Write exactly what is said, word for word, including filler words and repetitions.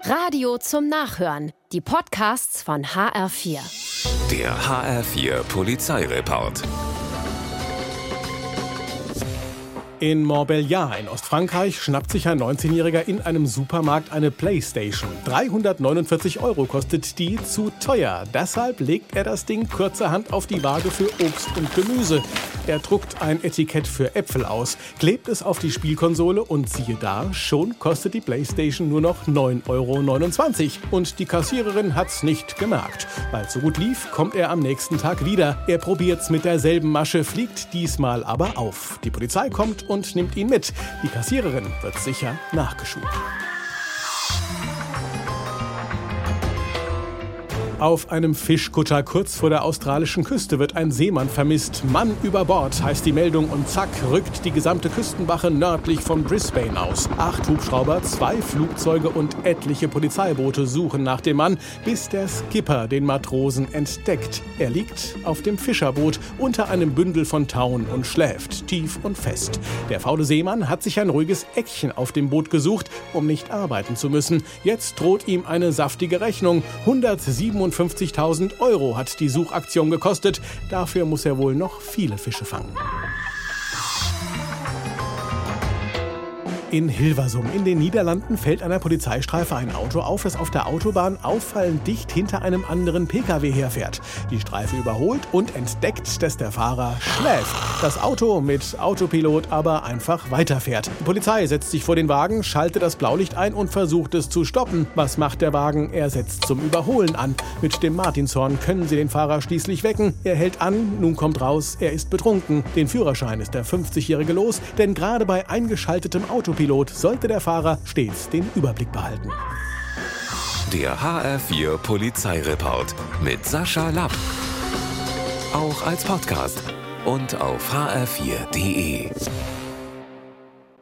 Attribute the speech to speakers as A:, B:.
A: Radio zum Nachhören. Die Podcasts von H R vier.
B: Der H R vier Polizeireport.
C: In Montbéliard in Ostfrankreich schnappt sich ein neunzehnjähriger in einem Supermarkt eine Playstation. dreihundertneunundvierzig Euro kostet die, zu teuer. Deshalb legt er das Ding kurzerhand auf die Waage für Obst und Gemüse. Er druckt ein Etikett für Äpfel aus, klebt es auf die Spielkonsole und siehe da, schon kostet die Playstation nur noch neun Euro neunundzwanzig. Und die Kassiererin hat's nicht gemerkt. Weil es so gut lief, kommt er am nächsten Tag wieder. Er probiert's mit derselben Masche, fliegt diesmal aber auf. Die Polizei kommt und nimmt ihn mit. Die Kassiererin wird sicher nachgeschult. Auf einem Fischkutter kurz vor der australischen Küste wird ein Seemann vermisst. Mann über Bord heißt die Meldung und zack rückt die gesamte Küstenwache nördlich von Brisbane aus. Acht Hubschrauber, zwei Flugzeuge und etliche Polizeiboote suchen nach dem Mann, bis der Skipper den Matrosen entdeckt. Er liegt auf dem Fischerboot unter einem Bündel von Tauen und schläft tief und fest. Der faule Seemann hat sich ein ruhiges Eckchen auf dem Boot gesucht, um nicht arbeiten zu müssen. Jetzt droht ihm eine saftige Rechnung. hundertsiebenundfünfzigtausend Euro hat die Suchaktion gekostet. Dafür muss er wohl noch viele Fische fangen. In Hilversum in den Niederlanden fällt einer Polizeistreife ein Auto auf, das auf der Autobahn auffallend dicht hinter einem anderen Pkw herfährt. Die Streife überholt und entdeckt, dass der Fahrer schläft. Das Auto mit Autopilot aber einfach weiterfährt. Die Polizei setzt sich vor den Wagen, schaltet das Blaulicht ein und versucht es zu stoppen. Was macht der Wagen? Er setzt zum Überholen an. Mit dem Martinshorn können sie den Fahrer schließlich wecken. Er hält an, nun kommt raus, er ist betrunken. Den Führerschein ist der fünfzigjährige los, denn gerade bei eingeschaltetem Autopilot Pilot sollte der Fahrer stets den Überblick behalten.
B: Der H R vier Polizeireport mit Sascha Lapp. Auch als Podcast und auf h r vier punkt d e.